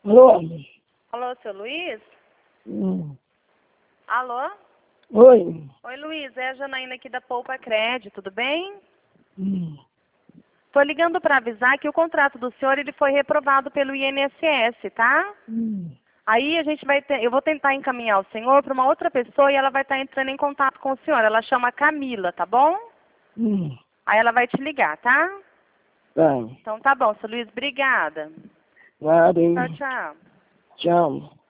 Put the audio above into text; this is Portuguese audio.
Alô? Alô, seu Luiz? Hum. Alô? Oi. Oi, Luiz, é a Janaína aqui da Poupa Crédito, tudo bem? Hum. Tô ligando para avisar que o contrato do senhor ele foi reprovado pelo INSS, tá? Aí eu vou tentar encaminhar o senhor para uma outra pessoa e ela vai estar entrando em contato com o senhor. Ela chama Camila, tá bom? Hum. Aí ela vai te ligar, tá? Tá. Então tá bom, seu Luiz, obrigada. Nada, Tchau, hein? tchau. Tchau.